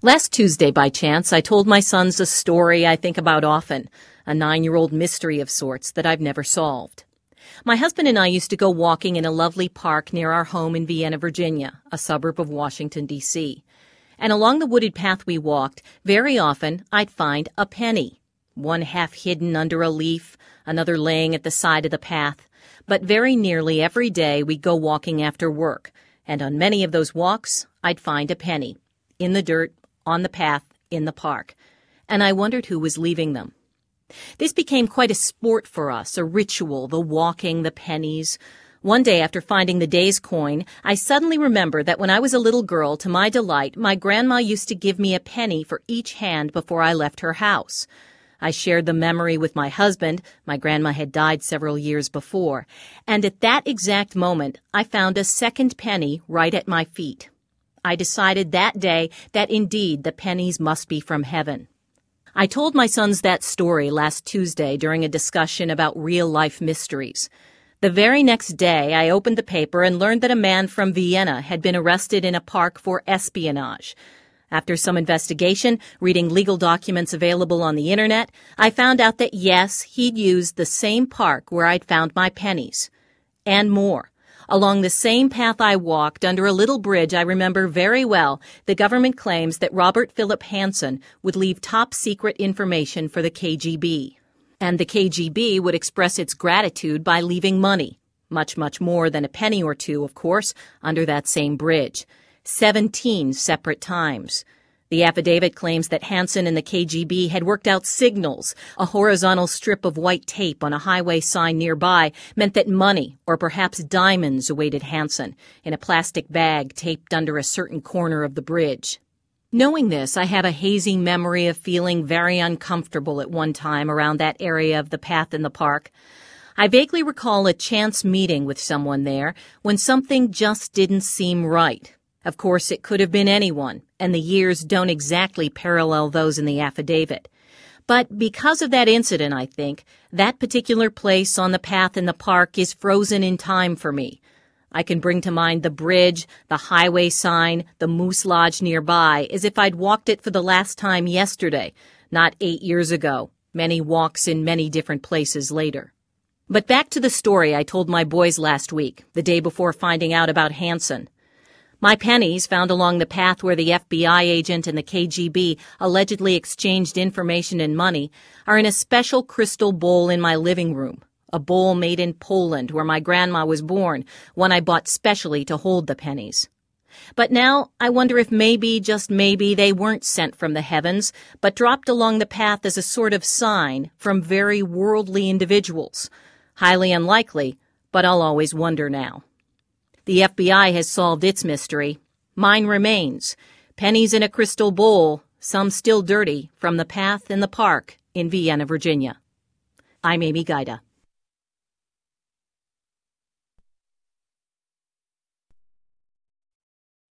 Last Tuesday, by chance, I told my sons a story I think about often, a 9-year-old mystery of sorts that I've never solved. My husband and I used to go walking in a lovely park near our home in Vienna, Virginia, a suburb of Washington, D.C. And along the wooded path we walked, very often I'd find a penny, one half hidden under a leaf, another laying at the side of the path. But very nearly every day we'd go walking after work, and on many of those walks I'd find a penny, in the dirt, on the path, in the park, and I wondered who was leaving them. This became quite a sport for us, a ritual, the walking, the pennies. One day after finding the day's coin, I suddenly remembered that when I was a little girl, to my delight, my grandma used to give me a penny for each hand before I left her house. I shared the memory with my husband. My grandma had died several years before, and at that exact moment, I found a second penny right at my feet. I decided that day that indeed the pennies must be from heaven. I told my sons that story last Tuesday during a discussion about real-life mysteries. The very next day, I opened the paper and learned that a man from Vienna had been arrested in a park for espionage. After some investigation, reading legal documents available on the internet, I found out that yes, he'd used the same park where I'd found my pennies. And more. Along the same path I walked, under a little bridge I remember very well, the government claims that Robert Philip Hansen would leave top-secret information for the KGB. And the KGB would express its gratitude by leaving money, much, much more than a penny or two, of course, under that same bridge. 17 separate times. The affidavit claims that Hansen and the KGB had worked out signals. A horizontal strip of white tape on a highway sign nearby meant that money, or perhaps diamonds, awaited Hansen in a plastic bag taped under a certain corner of the bridge. Knowing this, I have a hazy memory of feeling very uncomfortable at one time around that area of the path in the park. I vaguely recall a chance meeting with someone there when something just didn't seem right. Of course, it could have been anyone, and the years don't exactly parallel those in the affidavit. But because of that incident, I think, that particular place on the path in the park is frozen in time for me. I can bring to mind the bridge, the highway sign, the Moose Lodge nearby, as if I'd walked it for the last time yesterday, not 8 years ago, many walks in many different places later. But back to the story I told my boys last week, the day before finding out about Hansen. My pennies, found along the path where the FBI agent and the KGB allegedly exchanged information and money, are in a special crystal bowl in my living room, a bowl made in Poland where my grandma was born, one I bought specially to hold the pennies. But now I wonder if maybe, just maybe, they weren't sent from the heavens, but dropped along the path as a sort of sign from very worldly individuals. Highly unlikely, but I'll always wonder now. The FBI has solved its mystery. Mine remains. Pennies in a crystal bowl, some still dirty, from the path in the park in Vienna, Virginia. I'm Amy Gaida.